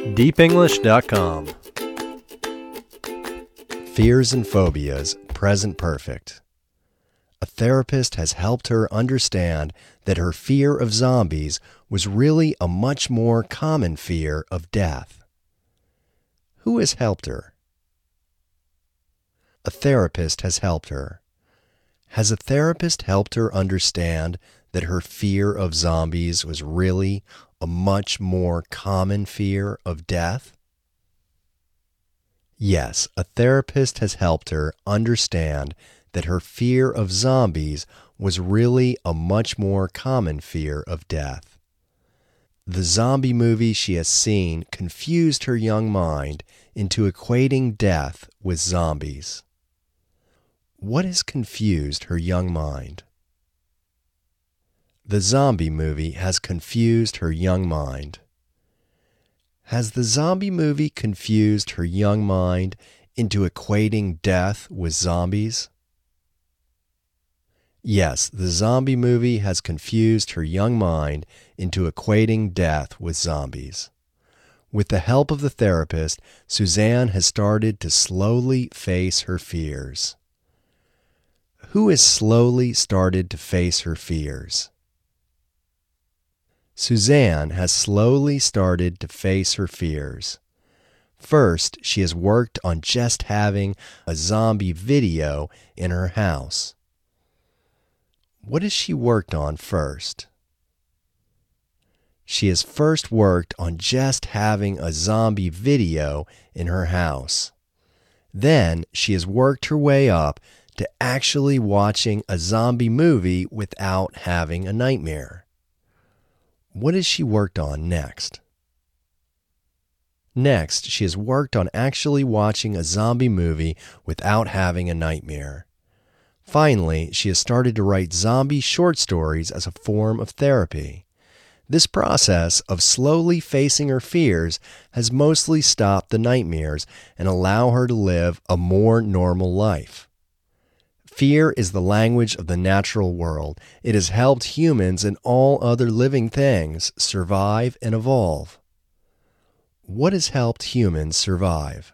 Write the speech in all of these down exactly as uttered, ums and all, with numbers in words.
deep english dot com. Fears and phobias, present perfect. A therapist has helped her understand that her fear of zombies was really a much more common fear of death. Who has helped her? A therapist has helped her. Has a therapist helped her understand that her fear of zombies was really a much more common fear of death? Yes, a therapist has helped her understand that her fear of zombies was really a much more common fear of death. The zombie movie she has seen confused her young mind into equating death with zombies. What has confused her young mind? The zombie movie has confused her young mind. Has the zombie movie confused her young mind into equating death with zombies? Yes, the zombie movie has confused her young mind into equating death with zombies. With the help of the therapist, Suzanne has started to slowly face her fears. Who has slowly started to face her fears? Suzanne has slowly started to face her fears. First, she has worked on just having a zombie video in her house. What has she worked on first? She has first worked on just having a zombie video in her house. Then she has worked her way up to actually watching a zombie movie without having a nightmare. What has she worked on next? Next, she has worked on actually watching a zombie movie without having a nightmare. Finally, she has started to write zombie short stories as a form of therapy. This process of slowly facing her fears has mostly stopped the nightmares and allow her to live a more normal life. Fear is the language of the natural world. It has helped humans and all other living things survive and evolve. What has helped humans survive?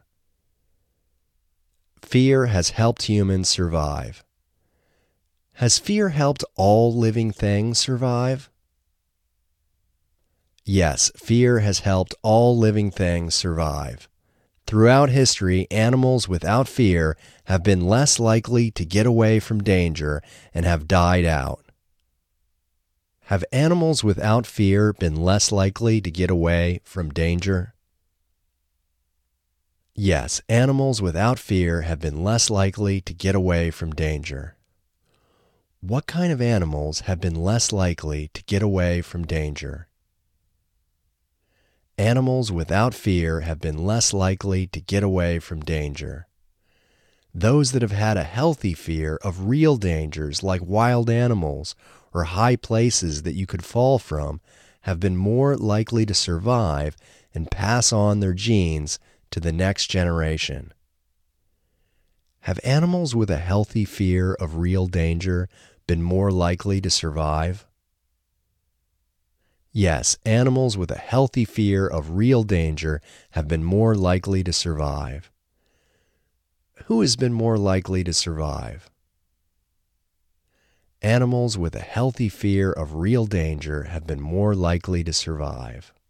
Fear has helped humans survive. Has fear helped all living things survive? Yes, fear has helped all living things survive. Throughout history, animals without fear have been less likely to get away from danger and have died out. Have animals without fear been less likely to get away from danger? Yes, animals without fear have been less likely to get away from danger. What kind of animals have been less likely to get away from danger? Animals without fear have been less likely to get away from danger. Those that have had a healthy fear of real dangers like wild animals or high places that you could fall from have been more likely to survive and pass on their genes to the next generation. Have animals with a healthy fear of real danger been more likely to survive? Yes, animals with a healthy fear of real danger have been more likely to survive. Who has been more likely to survive? Animals with a healthy fear of real danger have been more likely to survive.